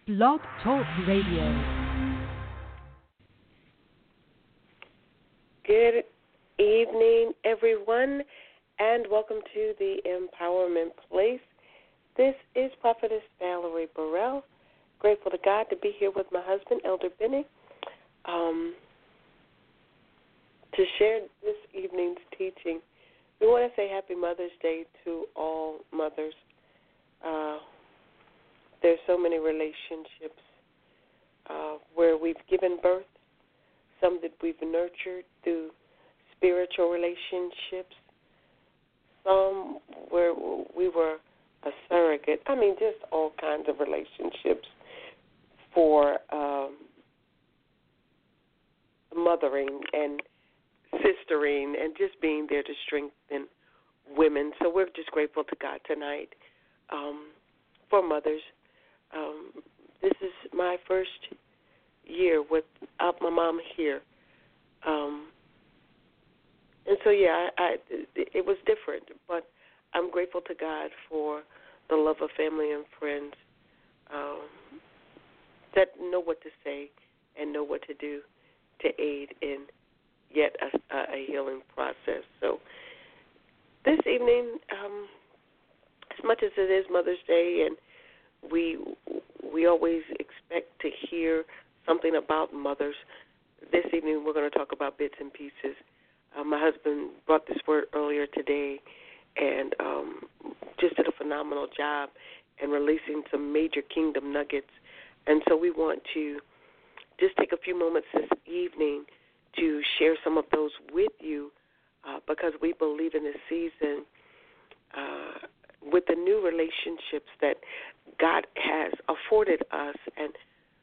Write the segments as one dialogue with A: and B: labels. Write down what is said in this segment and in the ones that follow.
A: Blog Talk Radio.
B: Good evening, everyone, and welcome to the Empowerment Place. This is Prophetess Valerie Burrell. Grateful to God to be here with my husband, Elder Benny, to share this evening's teaching. We want to say Happy Mother's Day to all mothers. There's so many relationships where we've given birth, some that we've nurtured through spiritual relationships, some where we were a surrogate. I mean, just all kinds of relationships for mothering and sistering and just being there to strengthen women. So we're just grateful to God tonight for mothers. This is my first year without my mom here. And so, it was different, but I'm grateful to God for the love of family and friends that know what to say and know what to do to aid in yet a healing process. So this evening, as much as it is Mother's Day, and we always expect to hear something about mothers, this evening we're going to talk about bits and pieces. My husband brought this word earlier today and just did a phenomenal job in releasing some major kingdom nuggets. And so we want to just take a few moments this evening to share some of those with you because we believe in this season with the new relationships that God has afforded us, and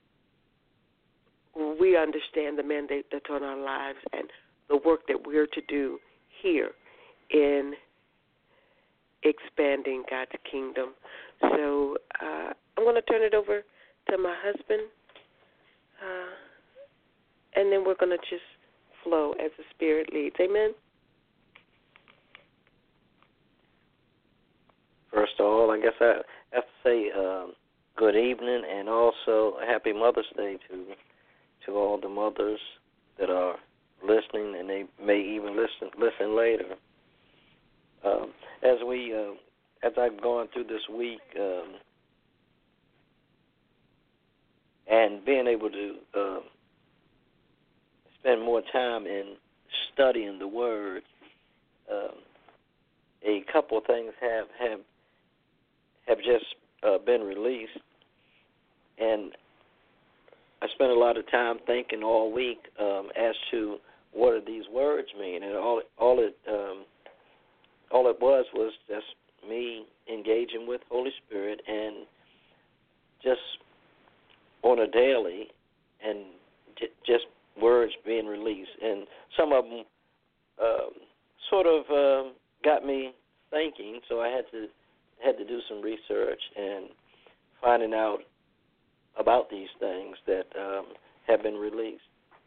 B: we understand the mandate that's on our lives and the work that we're to do here in expanding God's kingdom. So I'm going to turn it over to my husband, and then we're going to just flow as the Spirit leads. Amen?
C: First of all, I guess I have to say good evening and also Happy Mother's Day to all the mothers that are listening, and they may even listen later. As I've gone through this week and being able to spend more time in studying the Word, a couple of things have just been released, and I spent a lot of time thinking all week as to what do these words mean, and all it was just me engaging with Holy Spirit and just on a daily and just words being released, and some of them sort of got me thinking, so I had to do some research and finding out about these things that have been released.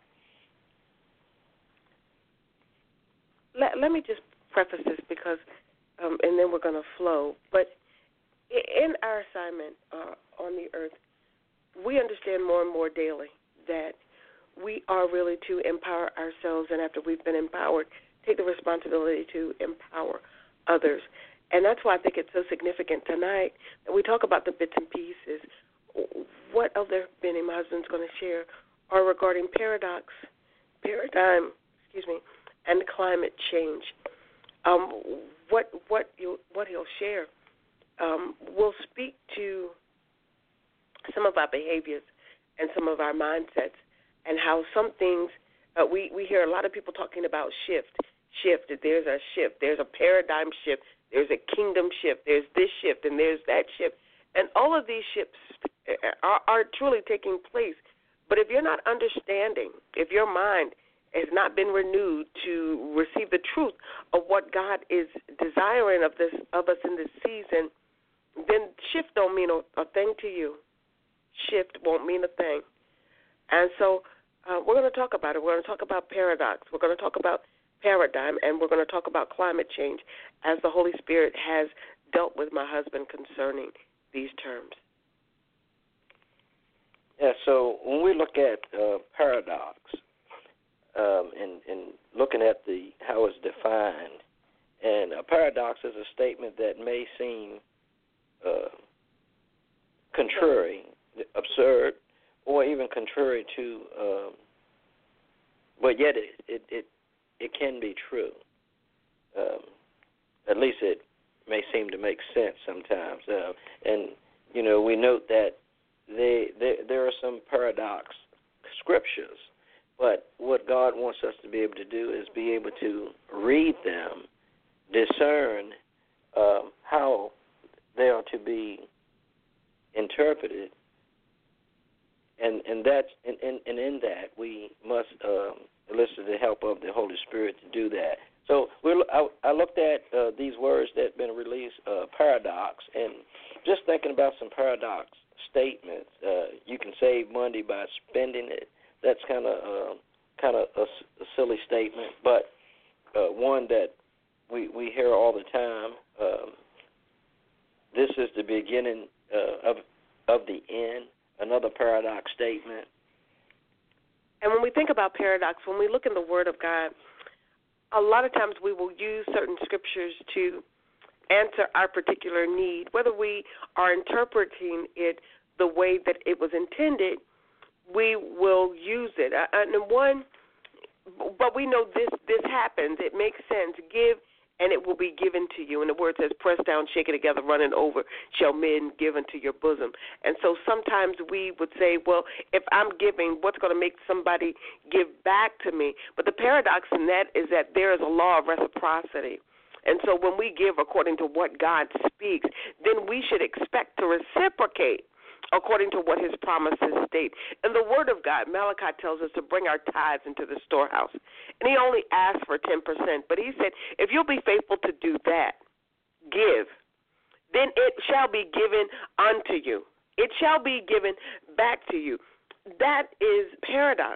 B: Let me just preface this because, and then we're going to flow. But in our assignment on the earth, we understand more and more daily that we are really to empower ourselves, and after we've been empowered, take the responsibility to empower others. And that's why I think it's so significant tonight that we talk about the bits and pieces. What Elder Benny, my husband's going to share, are regarding paradigm, and climate change. What he'll share will speak to some of our behaviors and some of our mindsets, and how some things we hear a lot of people talking about shift. There's a shift. There's a paradigm shift. There's a kingdom shift. There's this shift, and there's that shift. And all of these shifts are truly taking place. But if you're not understanding, if your mind has not been renewed to receive the truth of what God is desiring of us in this season, then shift don't mean a thing to you. Shift won't mean a thing. And so we're going to talk about it. We're going to talk about paradox. We're going to talk about paradigm, and we're going to talk about climate change as the Holy Spirit has dealt with my husband concerning these terms.
C: So when we look at paradox and looking at how it's defined, and a paradox is a statement that may seem contrary, absurd, or even contrary to, but yet it can be true. At least it may seem to make sense sometimes. And, we note that there are some paradox scriptures, but what God wants us to be able to do is be able to read them, discern how they are to be interpreted, and in that we must elicit the help of the Holy Spirit to do that. So I looked at these words that have been released, paradox, and just thinking about some paradox statements. You can save money by spending it. That's kind of a silly statement, but one that we hear all the time. This is the beginning of the end. Another paradox statement.
B: And when we think about paradox, when we look in the Word of God, a lot of times we will use certain scriptures to answer our particular need, whether we are interpreting it the way that it was intended. We will use it. But we know this happens. It makes sense. Give, and it will be given to you. And the word says, pressed down, shaken together, running over, shall men give unto your bosom. And so sometimes we would say, well, if I'm giving, what's going to make somebody give back to me? But the paradox in that is that there is a law of reciprocity. And so when we give according to what God speaks, then we should expect to reciprocate according to what his promises state. In the Word of God, Malachi tells us to bring our tithes into the storehouse. And he only asked for 10%. But he said, if you'll be faithful to do that, give, then it shall be given unto you. It shall be given back to you. That is paradox.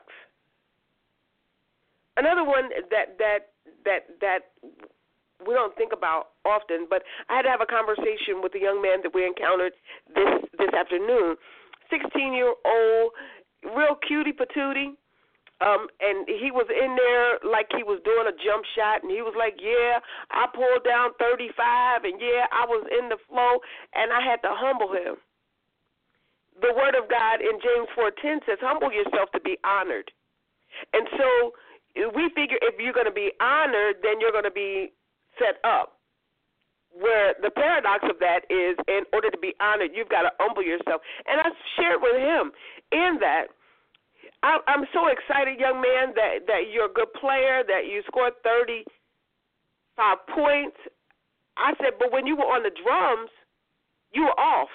B: Another one that we don't think about often, but I had to have a conversation with a young man that we encountered this afternoon, 16-year-old, real cutie patootie, and he was in there like he was doing a jump shot, and he was like, yeah, I pulled down 35, and yeah, I was in the flow, and I had to humble him. The Word of God in James 4:10 says, humble yourself to be honored. And so we figure if you're going to be honored, then you're going to be set up. Where the paradox of that is, in order to be honored, you've got to humble yourself. And I shared with him in that, I'm so excited, young man, that you're a good player, that you scored 35 points. I said, but when you were on the drums, you were off.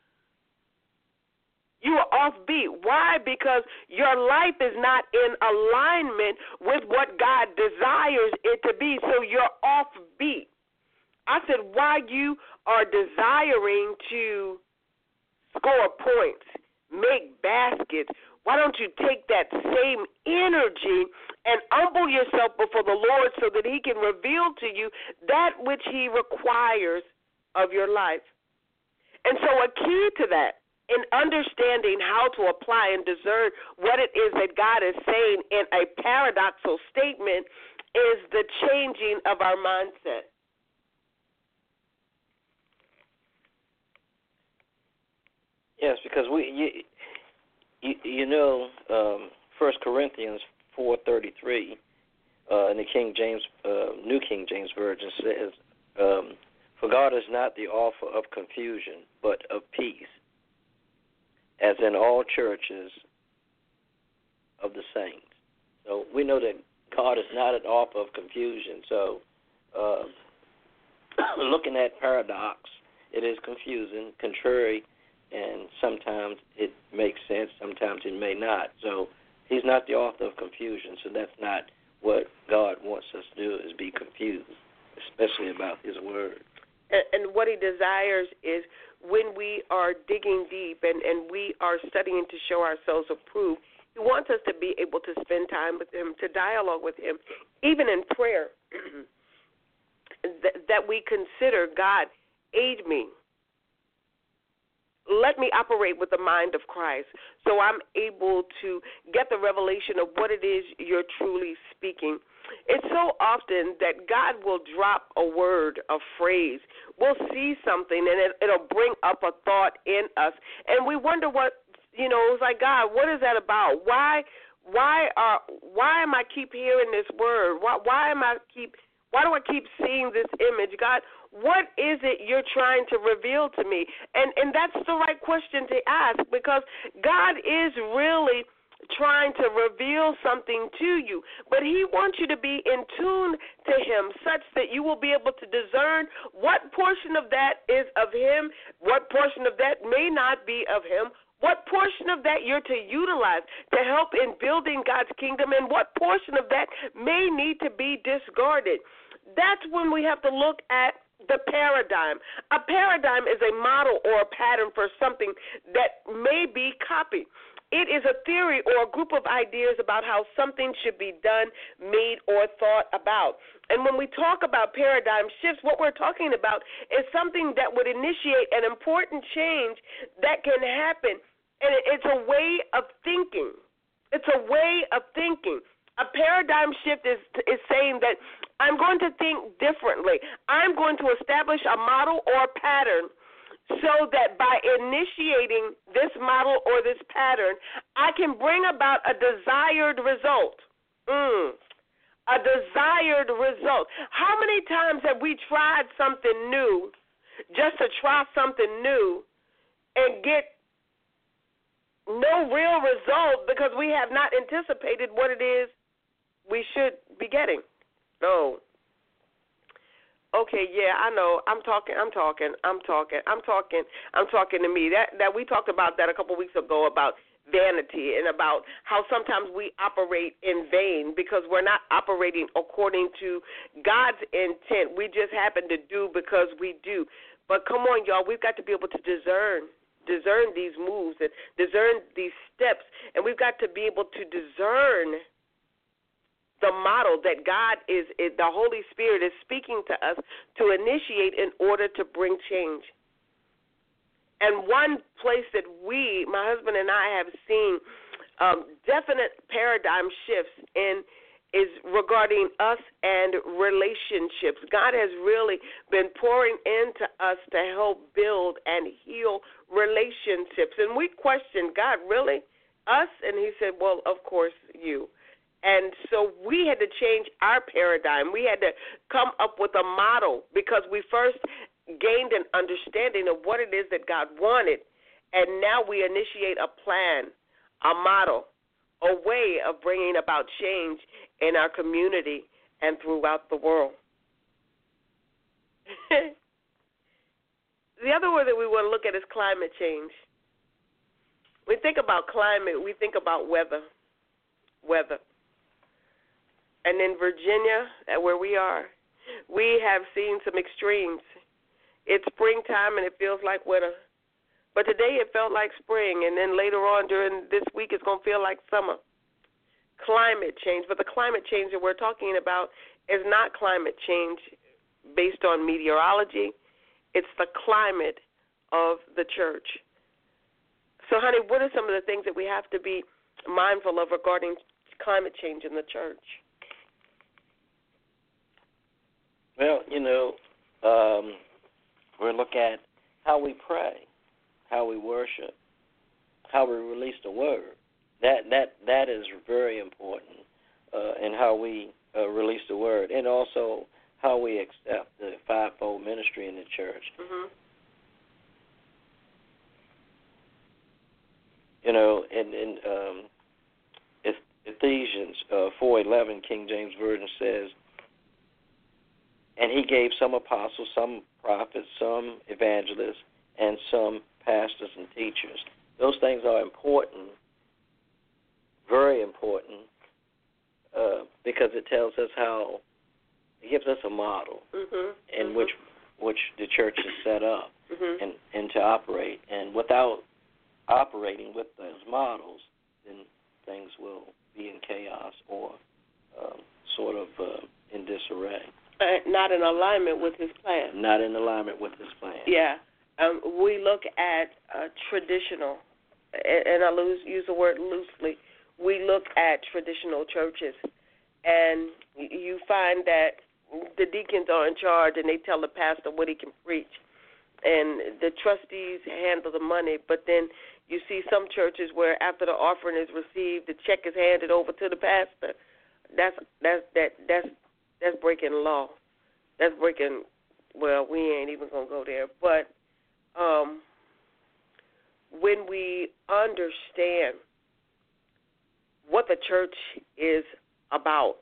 B: You are offbeat. Why? Because your life is not in alignment with what God desires it to be, so you're offbeat. I said, while you are desiring to score points, make baskets, why don't you take that same energy and humble yourself before the Lord so that he can reveal to you that which he requires of your life? And so a key to that, in understanding how to apply and discern what it is that God is saying in a paradoxical statement, is the changing of our mindset.
C: Yes, because 1 Corinthians 4:33 in the King James, New King James Version says, for God is not the author of confusion, but of peace, as in all churches of the saints. So we know that God is not an author of confusion. So looking at paradox, it is confusing, contrary, and sometimes it makes sense, sometimes it may not. So he's not the author of confusion, so that's not what God wants us to do, is be confused, especially about his word.
B: And what he desires is when we are digging deep and we are studying to show ourselves approved, he wants us to be able to spend time with him, to dialogue with him, even in prayer, that we consider, God, aid me. let me operate with the mind of Christ so I'm able to get the revelation of what it is you're truly speaking. It's so often that God will drop a word, a phrase. We'll see something, and it'll bring up a thought in us. And we wonder it's like, God, what is that about? Why am I keep hearing this word? Why do I keep seeing this image? God, what is it you're trying to reveal to me? And that's the right question to ask, because God is really trying to reveal something to you, but he wants you to be in tune to him such that you will be able to discern what portion of that is of him, what portion of that may not be of him, what portion of that you're to utilize to help in building God's kingdom, and what portion of that may need to be discarded. That's when we have to look at the paradigm. A paradigm is a model or a pattern for something that may be copied. It is a theory or a group of ideas about how something should be done, made, or thought about. And when we talk about paradigm shifts, what we're talking about is something that would initiate an important change that can happen. And it's a way of thinking. It's a way of thinking. A paradigm shift is saying that I'm going to think differently. I'm going to establish a model or a pattern so that by initiating this model or this pattern, I can bring about a desired result. A desired result. How many times have we tried something new just to try something new and get no real result because we have not anticipated what it is we should be getting? No. Okay, yeah, I know. I'm talking to me. That we talked about that a couple weeks ago about vanity and about how sometimes we operate in vain because we're not operating according to God's intent. We just happen to do because we do. But come on, y'all, we've got to be able to discern these moves and discern these steps, and we've got to be able to discern the model that God the Holy Spirit is speaking to us to initiate in order to bring change. And one place that my husband and I have seen definite paradigm shifts in is regarding us and relationships. God has really been pouring into us to help build and heal relationships. And we questioned, God, really? Us? And he said, well, of course, you. And so we had to change our paradigm. We had to come up with a model because we first gained an understanding of what it is that God wanted, and now we initiate a plan, a model, a way of bringing about change in our community and throughout the world. The other word that we want to look at is climate change. When we think about climate, we think about weather. And in Virginia, where we are, we have seen some extremes. It's springtime and it feels like winter. But today it felt like spring, and then later on during this week it's going to feel like summer. Climate change. But the climate change that we're talking about is not climate change based on meteorology. It's the climate of the church. So, honey, what are some of the things that we have to be mindful of regarding climate change in the church?
C: Well, we'll look at how we pray, how we worship, how we release the word. That is very important in how we release the word, and also how we accept the fivefold ministry in the church.
B: Mm-hmm.
C: And Ephesians 4:11, King James Version says, and he gave some apostles, some prophets, some evangelists, and some pastors and teachers. Those things are important, very important, because it tells us how, it gives us a model in which the church is set up and to operate. And without operating with those models, then things will be in chaos or sort of in disarray.
B: Not in alignment with his plan.
C: Not in alignment with his plan.
B: Yeah. We look at traditional, and I use the word loosely. We look at traditional churches, and you find that the deacons are in charge, and they tell the pastor what he can preach, and the trustees handle the money. But then you see some churches where after the offering is received, the check is handed over to the pastor. That's breaking law. That's breaking. Well, we ain't even gonna go there, but. When we understand what the church is about,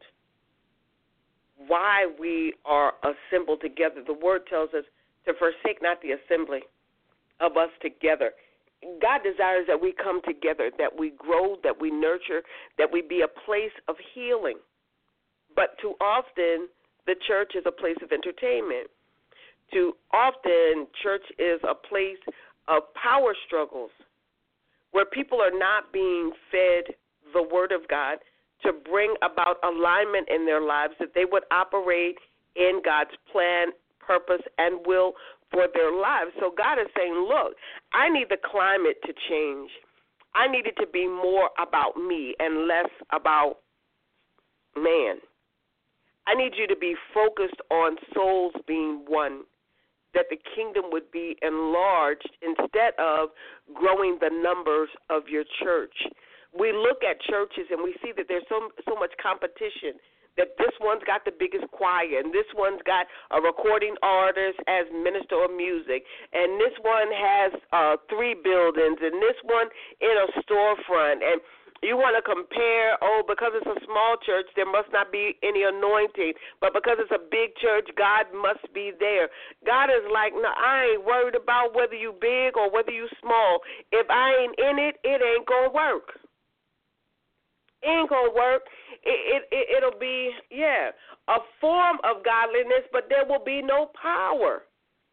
B: why we are assembled together, the word tells us to forsake not the assembly of us together. God desires that we come together, that we grow, that we nurture, that we be a place of healing. But too often, the church is a place of entertainment. Too often, church is a place of power struggles where people are not being fed the Word of God to bring about alignment in their lives, that they would operate in God's plan, purpose, and will for their lives. So God is saying, look, I need the climate to change. I need it to be more about me and less about man. I need you to be focused on souls being one, that the kingdom would be enlarged instead of growing the numbers of your church. We look at churches and we see that there's so much competition, that this one's got the biggest choir, and this one's got a recording artist as minister of music, and this one has 3 buildings, and this one in a storefront, and you want to compare, because it's a small church, there must not be any anointing. But because it's a big church, God must be there. God is like, no, I ain't worried about whether you big or whether you small. If I ain't in it, it ain't going to work. It ain't going to work. It'll be, a form of godliness, but there will be no power.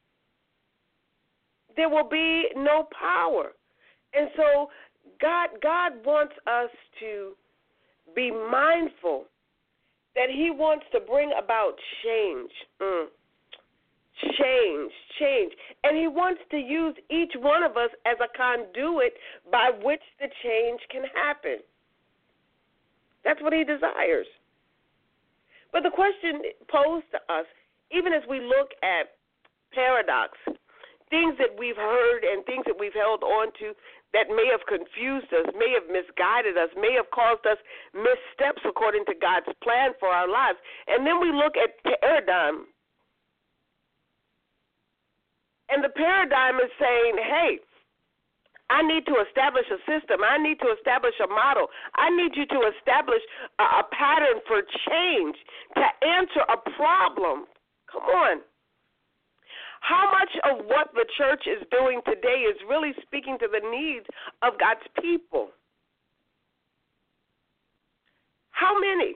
B: There will be no power. And so God wants us to be mindful that he wants to bring about change. Change. And he wants to use each one of us as a conduit by which the change can happen. That's what he desires. But the question posed to us, even as we look at paradox, things that we've heard and things that we've held on to that may have confused us, may have misguided us, may have caused us missteps according to God's plan for our lives. And then we look at paradigm. And the paradigm is saying, hey, I need to establish a system. I need to establish a model. I need you to establish a pattern for change to answer a problem. Come on. How much of what the church is doing today is really speaking to the needs of God's people? How many?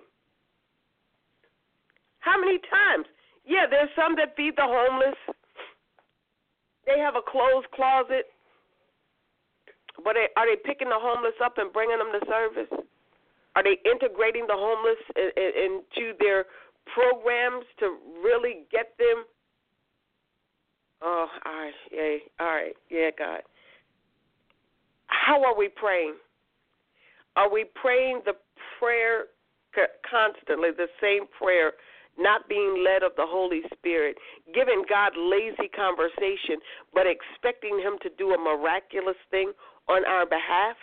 B: How many times? Yeah, there's some that feed the homeless. They have a closed closet. But are they picking the homeless up and bringing them to service? Are they integrating the homeless into their programs to really get them? Oh, all right, God. How are we praying? Are we praying the prayer constantly, the same prayer, not being led of the Holy Spirit, giving God lazy conversation, but expecting him to do a miraculous thing on our behalf?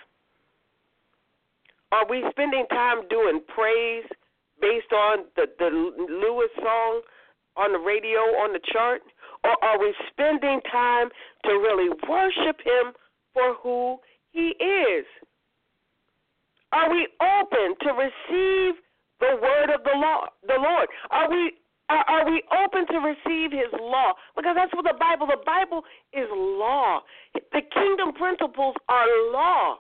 B: Are we spending time doing praise based on the Lewis song on the radio, on the chart? Or are we spending time to really worship him for who he is? Are we open to receive the word of the Lord? Are we open to receive his law? Because that's what the Bible is law. The kingdom principles are law.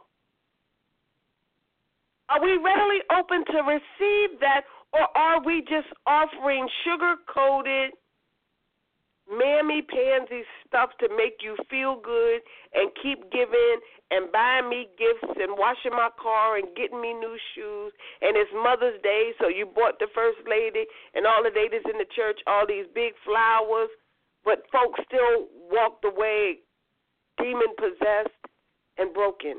B: Are we readily open to receive that, or are we just offering sugar-coated, mammy-pansy stuff to make you feel good and keep giving and buying me gifts and washing my car and getting me new shoes, and it's Mother's Day, so you bought the First Lady and all the ladies in the church all these big flowers, but folks still walked away demon-possessed, and broken.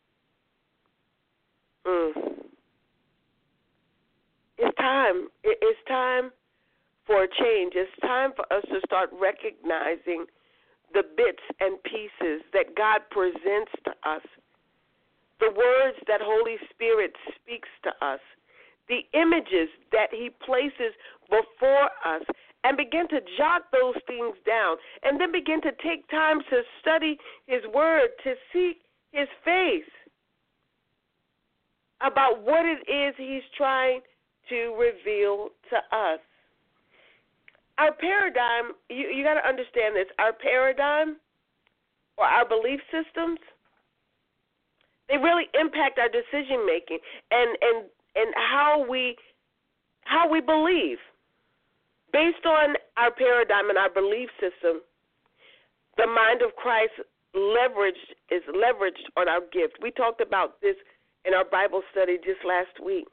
B: It's time. It's time for a change. It's time for us to start recognizing the bits and pieces that God presents to us, the words that Holy Spirit speaks to us, the images that He places before us, and begin to jot those things down, and then begin to take time to study His Word, to seek His face about what it is He's trying to reveal to us. Our paradigm, you got to understand this, our paradigm or our belief systems, they really impact our decision making and how we believe. Based on our paradigm and our belief system, the mind of Christ is leveraged on our gift. We talked about this in our Bible study just last week.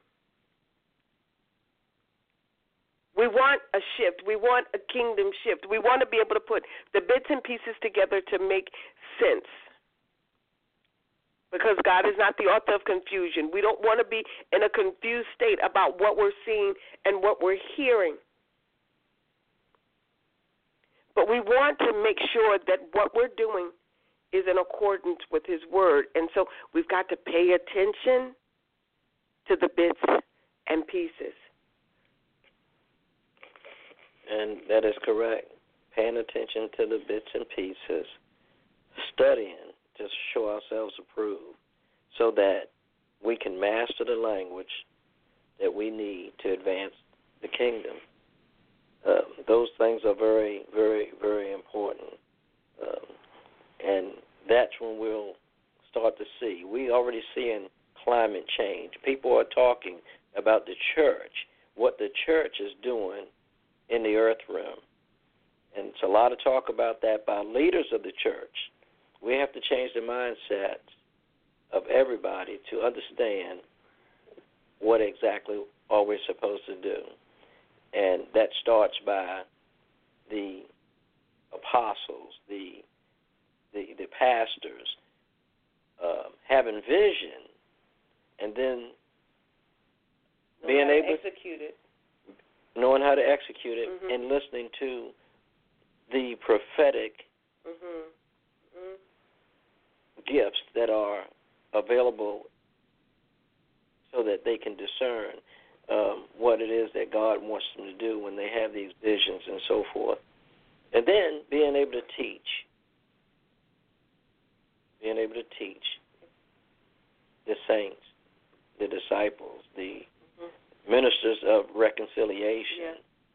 B: We want a shift. We want a kingdom shift. We want to be able to put the bits and pieces together to make sense. Because God is not the author of confusion. We don't want to be in a confused state about what we're seeing and what we're hearing. But we want to make sure that what we're doing is in accordance with His Word. And so we've got to pay attention to the bits and pieces.
C: And that is correct. Paying attention to the bits and pieces, studying to show ourselves approved so that we can master the language that we need to advance the kingdom. Those things are very, very, very important. And that's when we'll start to see. We already seeing climate change. People are talking about the church, what the church is doing in the earth realm. And it's a lot of talk about that by leaders of the church. We have to change the mindset of everybody to understand what exactly are we supposed to do. And that starts by the apostles, the pastors, having vision, and then being able to
B: execute it.
C: Knowing how to execute it, and listening to the prophetic gifts that are available so that they can discern what it is that God wants them to do when they have these visions and so forth. And then being able to teach. Being able to teach the saints, the disciples, the ministers of reconciliation.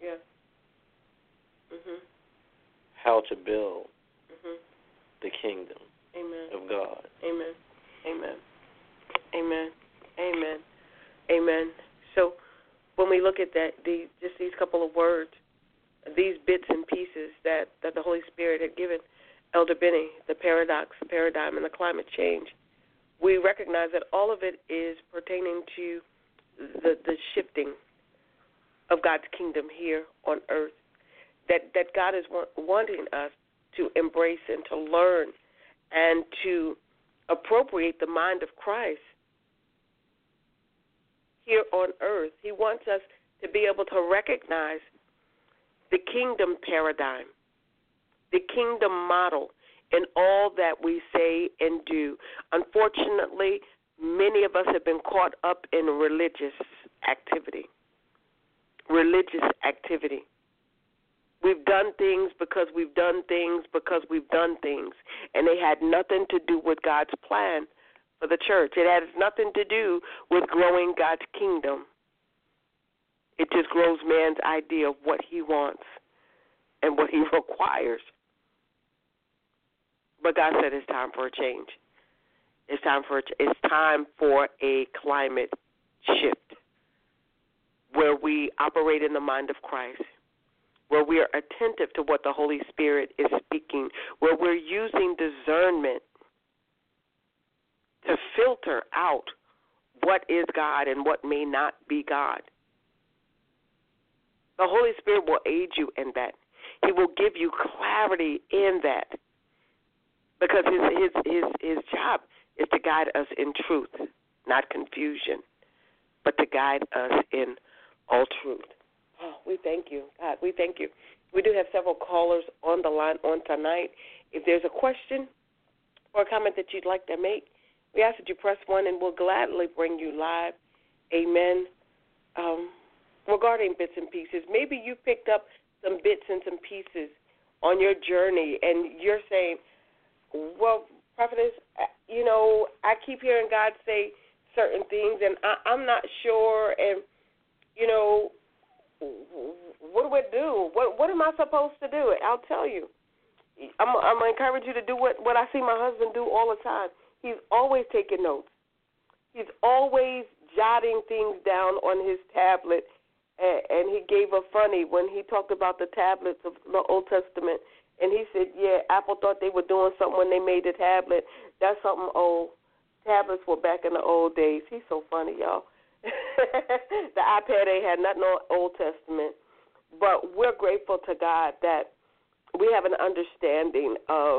C: How to build the kingdom of God.
B: Amen. So when we look at that, just these couple of words, these bits and pieces that the Holy Spirit had given Elder Benny, the paradox, the paradigm, and the climate change, we recognize that all of it is pertaining to the shifting of God's kingdom here on earth, that God is wanting us to embrace and to learn and to appropriate the mind of Christ here on earth. He wants us to be able to recognize the kingdom paradigm, the kingdom model in all that we say and do. Unfortunately, many of us have been caught up in religious activity. We've done things because we've done things because we've done things, and they had nothing to do with God's plan for the church. It has nothing to do with growing God's kingdom. It just grows man's idea of what he wants and what he requires. But God said it's time for a change. It's time for a climate shift where we operate in the mind of Christ, where we are attentive to what the Holy Spirit is speaking, where we're using discernment to filter out what is God and what may not be God. The Holy Spirit will aid you in that. He will give you clarity in that. because his job is to guide us in truth, not confusion, but to guide us in all truth. Oh, we thank you, God. We thank you. We do have several callers on the line on tonight. If there's a question or a comment that you'd like to make, we ask that you press 1, and we'll gladly bring you live. Amen. Regarding bits and pieces, maybe you picked up some bits and some pieces on your journey, and you're saying, well, Prophetess, I keep hearing God say certain things, and I'm not sure, and, what do I do? What am I supposed to do? I'll tell you. I'm going to encourage you to do what I see my husband do all the time. He's always taking notes. He's always jotting things down on his tablet, and he gave a funny when he talked about the tablets of the Old Testament, and he said, yeah, Apple thought they were doing something when they made the tablet. That's something old. Tablets were back in the old days. He's so funny, y'all. The iPad ain't had nothing on Old Testament. But we're grateful to God that we have an understanding of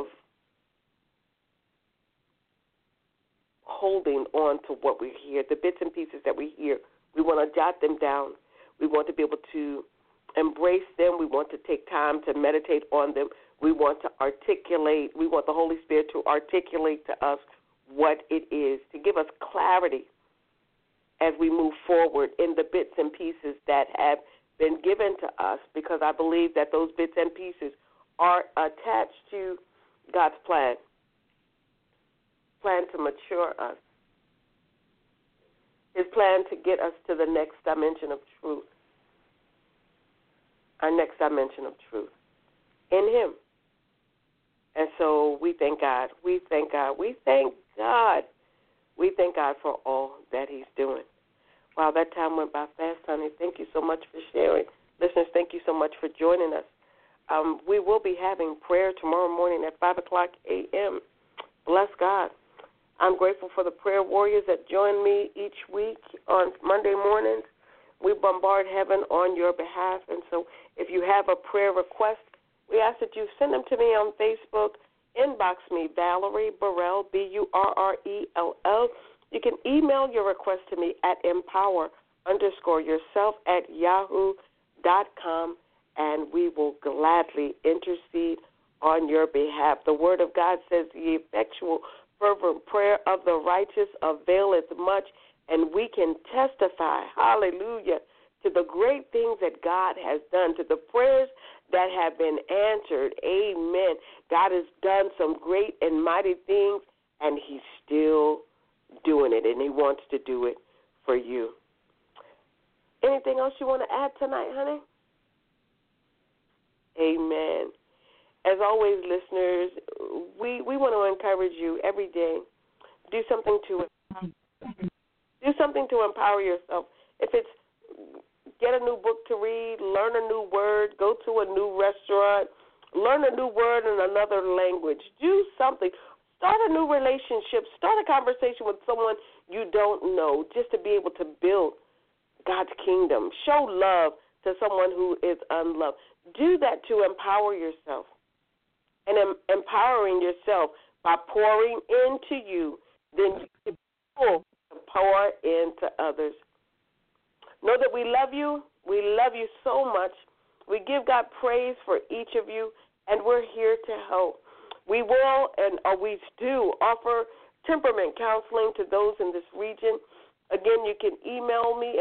B: holding on to what we hear, the bits and pieces that we hear. We want to jot them down. We want to be able to embrace them. We want to take time to meditate on them. We want to articulate. We want the Holy Spirit to articulate to us what it is, to give us clarity as we move forward in the bits and pieces that have been given to us, because I believe that those bits and pieces are attached to God's plan to mature us, his plan to get us to the next dimension of truth, our next dimension of truth in him. And so we thank God. We thank God. We thank God. We thank God for all that he's doing. Wow, that time went by fast, honey. Thank you so much for sharing. Listeners, thank you so much for joining us. We will be having prayer tomorrow morning at 5 o'clock a.m. Bless God. I'm grateful for the prayer warriors that join me each week on Monday mornings. We bombard heaven on your behalf. And so if you have a prayer request, we ask that you send them to me on Facebook. Inbox me, Valerie Burrell, Burrell. You can email your request to me at empower_yourself@yahoo.com, and we will gladly intercede on your behalf. The Word of God says the effectual, fervent prayer of the righteous availeth much, and we can testify, hallelujah, to the great things that God has done, to the prayers that have been answered. Amen. God has done some great and mighty things, and he's still doing it, and he wants to do it for you. Anything else you want to add tonight, honey? Amen. As always, listeners, we want to encourage you every day. Do something to empower yourself. If it's get a new book to read, learn a new word, go to a new restaurant, learn a new word in another language. Do something. Start a new relationship. Start a conversation with someone you don't know, just to be able to build God's kingdom. Show love to someone who is unloved. Do that to empower yourself. And empowering yourself by pouring into you, then you can pour into others. Know that we love you. We love you so much. We give God praise for each of you, and we're here to help. We will and always do offer temperament counseling to those in this region. Again, you can email me,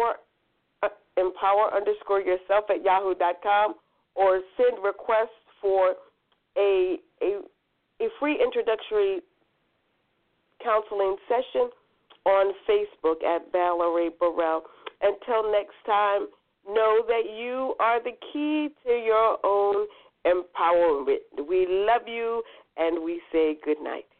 B: empower_yourself@yahoo.com, or send requests for a free introductory counseling session on Facebook at Valerie Burrell. Until next time, know that you are the key to your own empowerment. We love you, and we say good night.